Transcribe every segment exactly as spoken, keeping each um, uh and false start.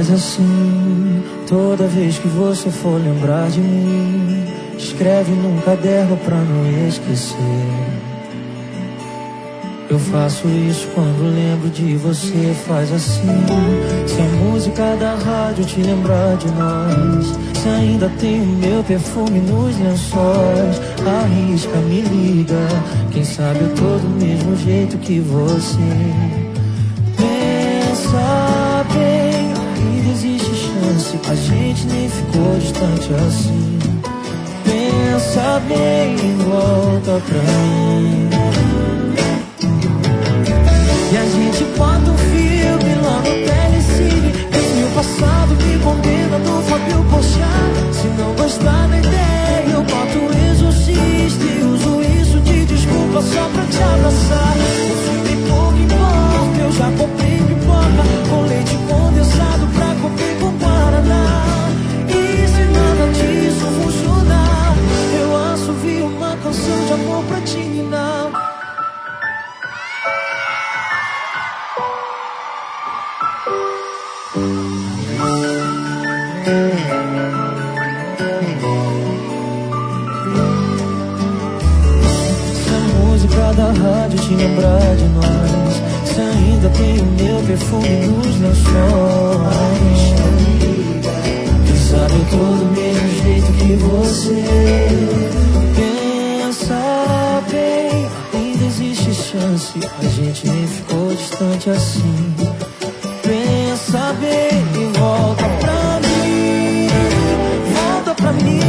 Faz assim, toda vez que você for lembrar de mim, escreve num caderno pra não esquecer. Eu faço isso quando lembro de você. Faz assim, se a música da rádio te lembrar de nós, se ainda tem o meu perfume nos lençóis, arrisca, me liga. Quem sabe eu tô do mesmo jeito que você. Pensa bem, ainda existe chance, a gente nem ficou distante assim. Pensa bem, volta pra mim. E a gente bota um filme lá no telecine. Esse meu passado me condena do Fábio Porchat. Se não gostar da ideia, eu boto um exorcista e uso isso de desculpa só pra te abraçar. O filme pouco importa, eu já comprei pipoca com leite condensado pra comer com guaraná. E se nada disso funcionar, eu assovio uma canção de amor pra te ninar. Se a música da rádio te lembrar de nós, se ainda tem o meu perfume nos lençóis, quem sabe eu tô do mesmo jeito que você. Pensa bem, ainda existe chance, a gente nem ficou distante assim. Pensa bem e volta pra mim, volta pra mim.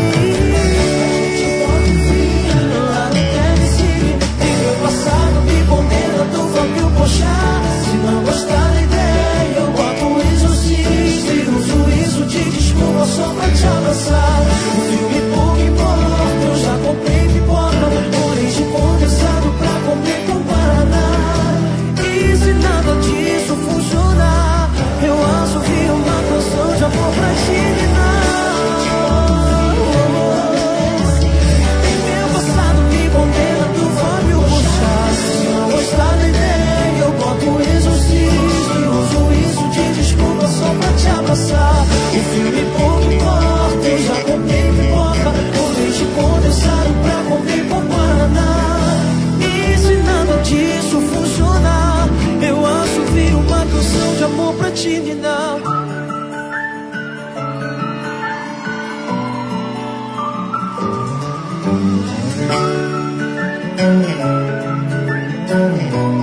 Lá no telecine, tem meu passado me condena do Fábio Porchat. Se não gostar da ideia, eu boto um exorcista e uso isso de desculpa só pra te abraçar. O filme pouco importa, eu já comprei pipoca com leite condensado pra comer com guaraná. E se nada disso funcionar, eu assovio uma canção de amor pra te ninar. Tem meu passado me condena do Fábio Porchat. Se não gostar da ideia, eu boto um exorcista e uso isso de desculpa só pra te abraçar. O filme pouco importa, eu já comprei pipoca com leite condensado pra comer com guaraná. E se nada disso funcionar, eu assovio uma canção de amor pra te ninar. Oh,